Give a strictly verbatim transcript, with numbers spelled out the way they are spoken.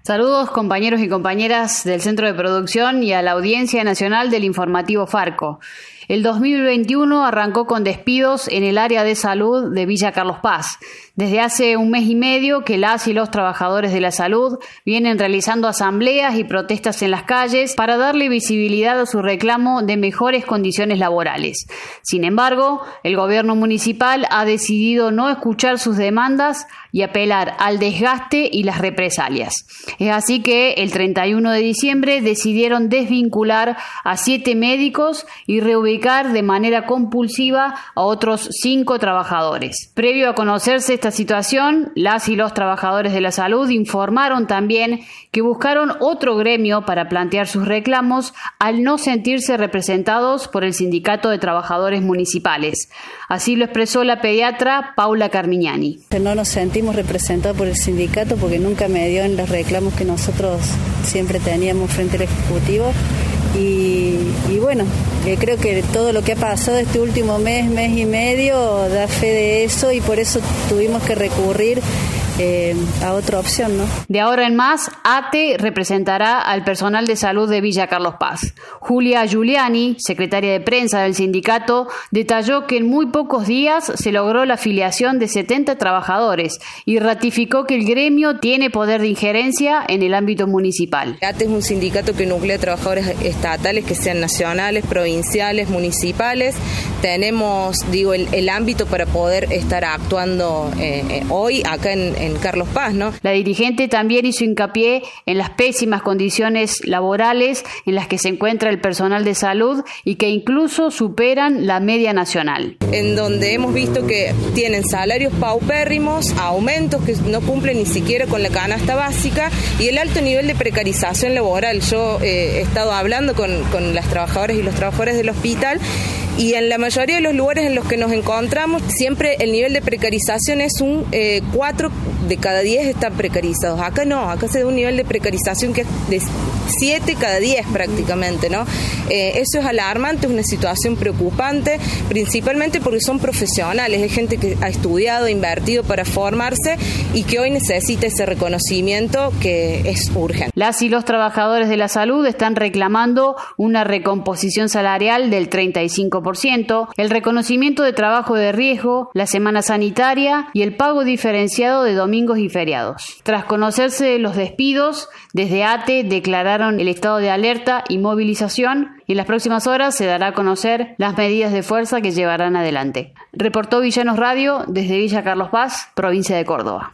Saludos compañeros y compañeras del Centro de Producción y a la audiencia nacional del informativo Farco. El dos mil veintiuno arrancó con despidos en el área de salud de Villa Carlos Paz. Desde hace un mes y medio que las y los trabajadores de la salud vienen realizando asambleas y protestas en las calles para darle visibilidad a su reclamo de mejores condiciones laborales. Sin embargo, el gobierno municipal ha decidido no escuchar sus demandas y apelar al desgaste y las represalias. Es así que el treinta y uno de diciembre decidieron desvincular a siete médicos y reubicar de manera compulsiva a otros cinco trabajadores. Previo a conocerse esta situación, las y los trabajadores de la salud informaron también que buscaron otro gremio para plantear sus reclamos al no sentirse representados por el Sindicato de Trabajadores Municipales. Así lo expresó la pediatra Paula Carmignani. No nos sentimos representados por el sindicato porque nunca me dio en los reclamos que nosotros siempre teníamos frente al Ejecutivo. Y, y bueno, eh, creo que todo lo que ha pasado este último mes, mes y medio, da fe de eso y por eso tuvimos que recurrir Eh, a otra opción, ¿no? De ahora en más, A T E representará al personal de salud de Villa Carlos Paz. Julia Giuliani, secretaria de prensa del sindicato, detalló que en muy pocos días se logró la afiliación de setenta trabajadores y ratificó que el gremio tiene poder de injerencia en el ámbito municipal. A T E es un sindicato que nuclea trabajadores estatales, que sean nacionales, provinciales, municipales. Tenemos, digo, el, el ámbito para poder estar actuando eh, hoy acá en en Carlos Paz, ¿no? La dirigente también hizo hincapié en las pésimas condiciones laborales en las que se encuentra el personal de salud y que incluso superan la media nacional. En donde hemos visto que tienen salarios paupérrimos, aumentos que no cumplen ni siquiera con la canasta básica y el alto nivel de precarización laboral. Yo eh, he estado hablando con, con las trabajadoras y los trabajadores del hospital y en la mayoría de los lugares en los que nos encontramos siempre el nivel de precarización es un eh, cuatro de cada diez están precarizados. Acá no, acá se da un nivel de precarización que es de siete cada diez prácticamente, ¿no? Eh, eso es alarmante, es una situación preocupante, principalmente porque son profesionales, es gente que ha estudiado, invertido para formarse y que hoy necesita ese reconocimiento que es urgente. Las y los trabajadores de la salud están reclamando una recomposición salarial del treinta y cinco por ciento, el reconocimiento de trabajo de riesgo, la semana sanitaria y el pago diferenciado de domingos y feriados. Tras conocerse los despidos, desde A T E declararon el estado de alerta y movilización y en las próximas horas se dará a conocer las medidas de fuerza que llevarán adelante. Reportó Villanos Radio desde Villa Carlos Paz, provincia de Córdoba.